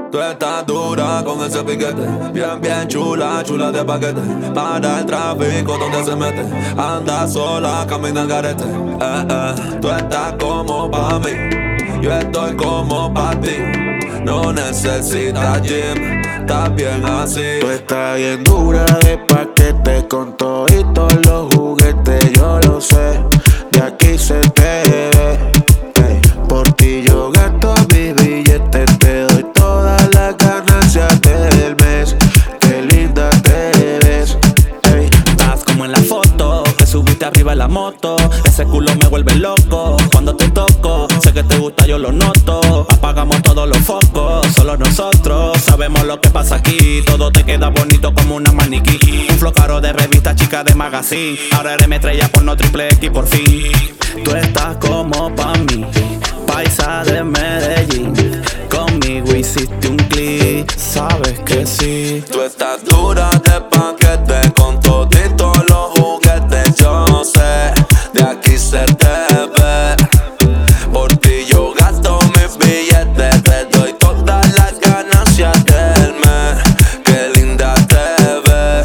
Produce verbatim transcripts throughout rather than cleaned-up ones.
Tú estás dura con ese piquete, bien, bien chula, chula de paquete. Para el tráfico donde se mete, anda sola, camina al garete. Eh, eh, tú estás como pa' mí, yo estoy como pa' ti. No necesitas gym, estás bien así. Tú estás bien dura de paquete, con toditos los juguetes, yo lo sé. De aquí se te ve, ey. Por ti yo gasto mis billetes, te doy todas las ganancias del mes. Qué linda te ves, ey. Estás como en la foto que subiste arriba en la moto. Ese culo me vuelve loco cuando te toco. Sé que te gusta, yo lo noto. Apagamos todos los focos, solo nosotros sabemos lo que pasa aquí. Todo te queda bonito como una maniquí. Un flow caro de revista, chica de magazine. Ahora eres mi estrella por no triple X por fin. Tú estás como pa' mí, paisa de Medellín. Conmigo hiciste un clic, sabes que sí. Tú estás dura de paquete, con toditos los juguetes, yo sé. De aquí se te ve, por ti yo gasto mis billetes, te doy todas las ganancias del mes. Qué linda te ves.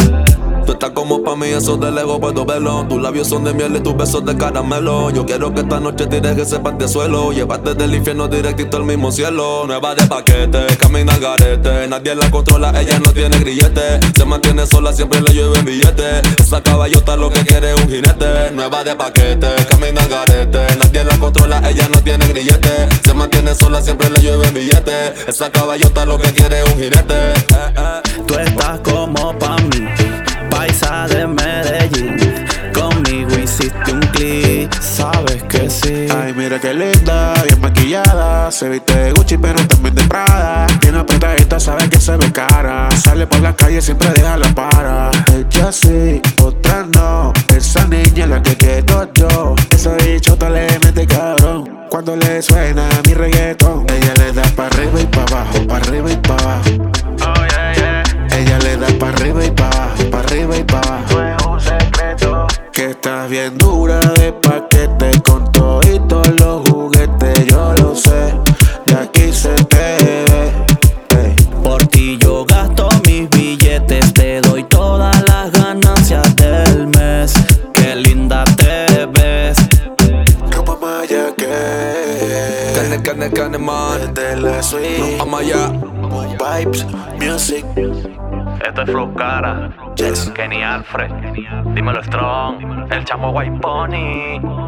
Tú estás como pa' mí, eso de lejos puedo verlo. Tus labios son de miel y tus besos de caramelo. Yo quiero que esta noche tires ese parte suelo, llevarte del infierno directito al mismo cielo. Nueva de paquete, camina al garete, nadie la controla, ella no tiene grillete. Se mantiene sola, siempre le llueven billetes. Esa caballota lo que quiere es un jinete. Nueva de paquete, camina al garete, nadie la controla, ella no tiene grillete. Se mantiene sola, siempre le llueven billetes. Esa caballota lo que quiere es un jinete. eh, eh. Tú estás como pa' mí, paisa de Medellín. Conmigo hiciste un clic, sabes que sí. Ay, mira qué linda, bien maquillada. Se viste de Gucci pero también de Prada. Bien apretadita, sabe que se ve cara. Sale por la calle, siempre deja la para. Ella sí, otra no. Esa niña es la que quiero yo. Esa bichota le mete cabrón cuando le suena mi reggaetón. Ella le da pa' arriba y pa' abajo, pa' arriba y pa' abajo. Oh, yeah, yeah. Ella le da pa' arriba y pa' abajo, pa' arriba y pa' abajo. No es un secreto. Que estás bien dura de paquete, con toditos los juguetes, yo lo sé. De aquí se te ve, ey. Por ti yo gasto mis billetes, te doy todas las ganancias del mes. Qué linda te ves. Ropa maya que Cane, cane, cane, man. desde la suite. No, Amaya. Moon Vibes, music. Esto es Flow Cara, Yes. Kenny Alfred, dímelo Strong, el chamo White Pony.